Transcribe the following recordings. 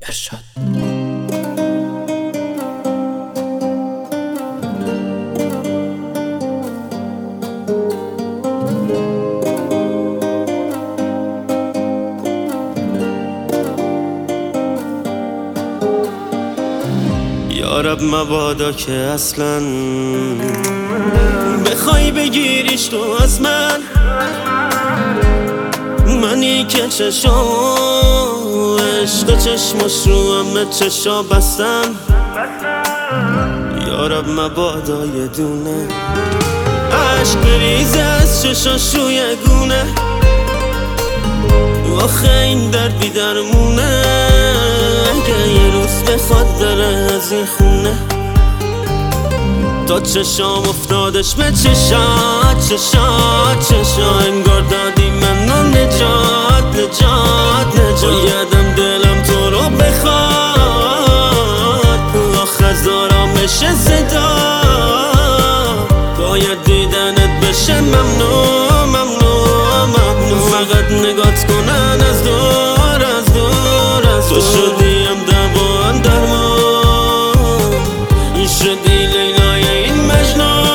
ارشاد. یارب مبادا که اصلا بخوای بگیریش تو از منی که چشا عشق چشماش رو همه چشا بستن. یارب مبادا یه دونه عشق بریزه از چشاش روی گونه. آخه این درد بی درمونه، اگه یه روز بخواد بره از این خونه. تا چشام افتادش به چشا انگار دادی منو نجات. بایدم دلم تو رو بخواد، آخه زارامش صدا. باید دیدنت بشه ممنون. فقط نگات کنن از دور تو شدیم دوان درمان، این شدی لیلای این مجنون.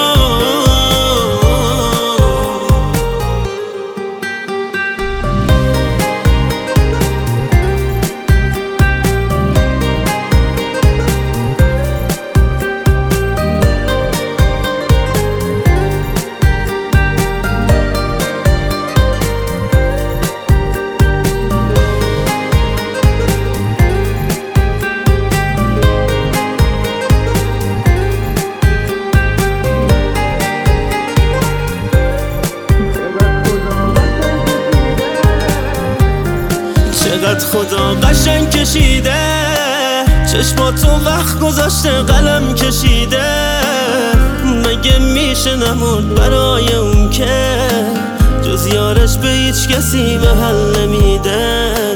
چقدر خدا قشنگ کشیده، چشماتو وقت گذاشته قلم کشیده. مگه میشه نمرد برای اون که جز یارش به هیچ کسی محل نمیدن.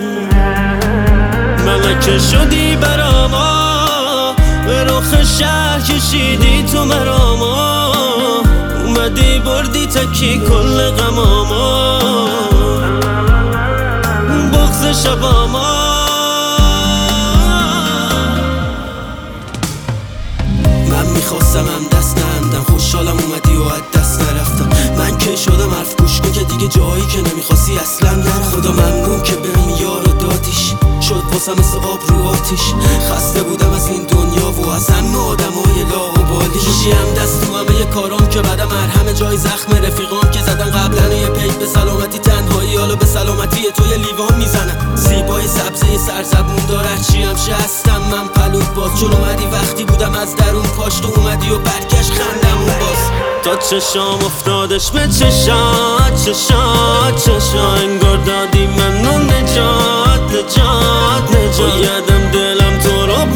ملکه شدی براما، به رخ شهر کشیدی تو مراما. اومدی بردی تکی کل غماما، شباما. من میخواستم هم دست نندم، خوشحالم اومدی و از دست نرفتم. من که شدم حرف گوش کن که دیگه جایی که نمیخواستی اصلا نرم. خدا ممنون که بهم یارو دادیش، شد واسم مثل آب رو آتیش. خسته بودم از این دنیا و از همه آدمای لاابالی. کشیم دست تو همه یه کارام که بعدم مرهم جای زخم رفیقام که زدن قبلا. یه پیک به سلامتی تنهایی، حالا به سلامتی تو یه لیوان میزنن. زیبای سبزه سرزبون داره چی همشه هستم من پلوت باز. چون اومدی وقتی بودم از درون پاش، تو اومدی و برگشت خندمون باز. تا چشام افتادش به چشا انگار دادی منو نجات. بایدم دلم تو رو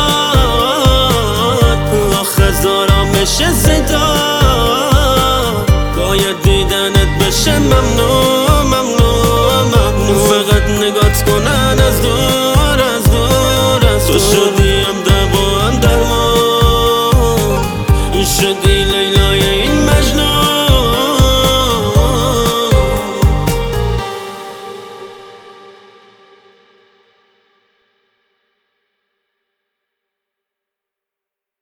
بخواد، آخه زارامش صدا. باید دیدنت بشه ممنون.